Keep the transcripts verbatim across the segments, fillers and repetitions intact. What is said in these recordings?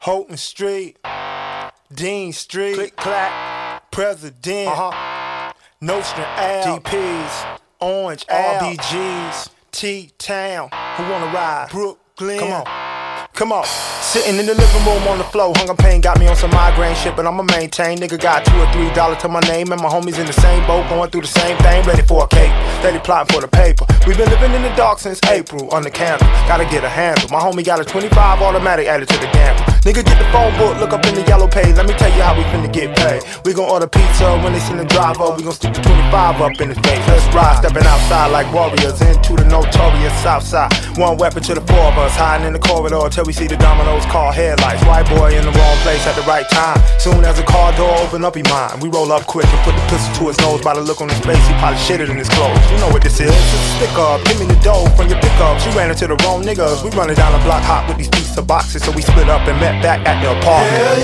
Houghton Street, Dean Street, Click clack, President, uh-huh. Nostrand Ave, D Ps, Orange R Ave, B Gs, T-Town, who wanna ride? Brooklyn. Come on. Come on. Sitting in the living room on the floor, hunger pain got me on some migraine shit, but I'ma maintain. Nigga got two or three dollars to my name, and my homies in the same boat, going through the same thing, ready for a cake, steady plotting for the paper. We been living in the dark since April, under candle, gotta get a handle. My homie got a twenty-five automatic added to the gamble. Nigga get the phone book, look up in the yellow page, let me tell you how we finna get paid. We gon' order pizza when they send the driver, we gon' stick the twenty-five up in his face. Let's ride, stepping outside like warriors into the notorious south side. One weapon to the four of us, hiding in the corridor till we see the dominoes call headlights. White boy in the wrong place at the right time. Soon as the car door open up, he mine. We roll up quick and put the pistol to his nose. By the look on his face, he probably shitted in his clothes. You know what this is? It's a stick up. Give me the dough from your pickup. She ran into the wrong niggas. We running down the block hot with these pizza boxes, so we split up and met back at the apartment. Hell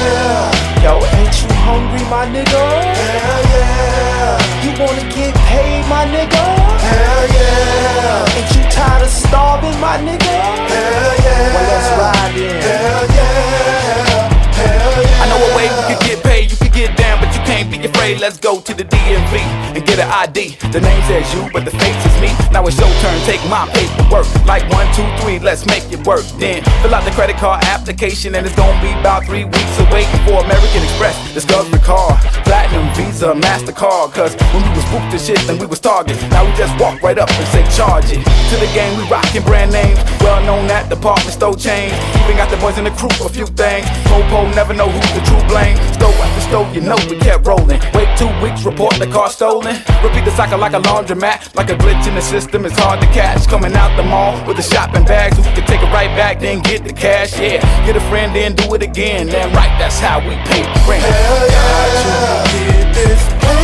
yeah. Yo, ain't you hungry, my nigga? Hell yeah. You wanna get paid, my nigga? Hell yeah. Ain't you tired of starving, my nigga? Hell yeah. Well, let's ride in. Hell yeah. Hell yeah. I know a way we could get paid, you could get down, but you can't be afraid. Let's go to the D M V and get an I D. The name says you, but the face is me. Now it's your turn, take my paperwork. Like one, two, three, let's make it work. Then fill out the credit card application, and it's gonna be about three weeks of waiting for American Express, Discovery Card, Platinum, Visa, MasterCard. Cause when we was booked the shit, then we was Target. Now we just walk right up and say charge it. To the game, we rockin' brand names, well known at department store chains. Even got the boys in the crew for a few things. Popo never know who's the true blame. Stove after stove, you know we kept rolling. Wait two weeks, report the car stolen. Repeat the cycle like a laundromat. Like a glitch in the system, it's hard to catch. Coming out the mall with the shopping bags, so we can take it right back, then get the cash. Yeah, get a friend, then do it again. Damn right, that's how we pay the rent. Hell yeah. To get this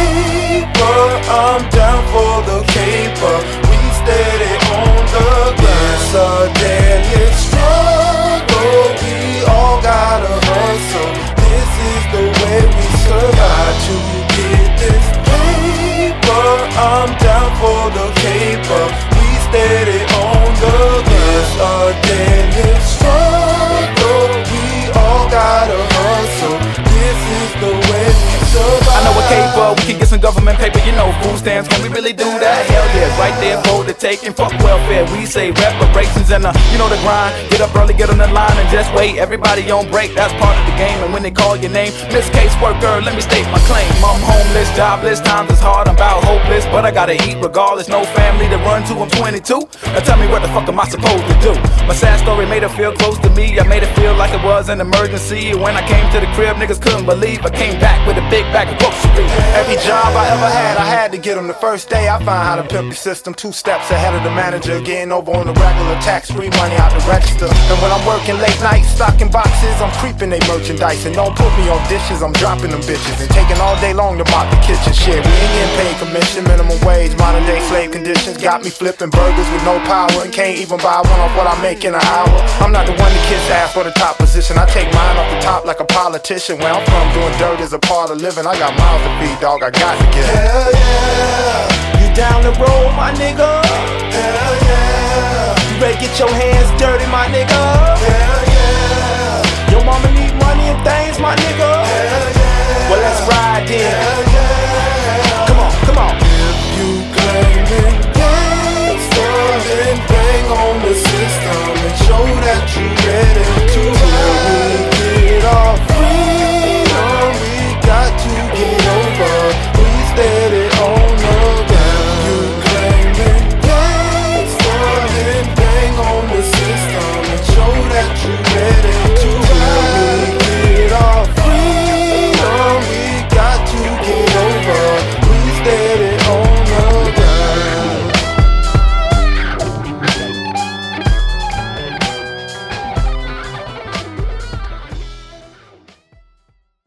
paper, I'm down for the caper. We steady on the grind. It's a daily struggle. We all gotta hustle. This is the way we survive. To get this paper, I'm down for the caper. We steady on the grind. It's a daily struggle. We all gotta hustle. This is the way we survive. I know a caper, we can get some government paper. You know food stamps, can we really do that? Hell yeah, right there for the taking. Fuck welfare, we say reparations. And uh, you know the grind, get up early, get on the line and just wait. Everybody on break, that's part of the game. And when they call your name, Miss Caseworker, let me state my claim. I'm homeless, jobless, times is hard, I'm about hopeless, but I gotta eat regardless. No family to run to, I'm twenty-two. Now tell me what the fuck am I supposed to do? My sad story made her feel close to me. I made it feel like it was an emergency. When I came to the crib, niggas couldn't believe I came back with a big bag of groceries. Every job I ever had, I had to get them. The first day I found how to pimp the system. Two steps ahead of the manager, getting over on the regular, tax-free money out the register. And when I'm working late nights, stocking boxes, I'm creeping they merchandise. And don't put me on dishes, I'm dropping them bitches. And taking all day long to mop the kitchen. Shit, we ain't getting paid commission, minimum wage, modern day slave conditions. Got me flipping burgers with no power and can't even buy one off what I make in an hour. I'm not the one to kiss ass for the top position. I take mine off the top like a politician. Where I'm from, doing dirt is a part of living. I got miles to feed, dog, I got to get it. Hell yeah. You down the road, my nigga? Hell yeah. You ready to get your hands dirty, my nigga? Hell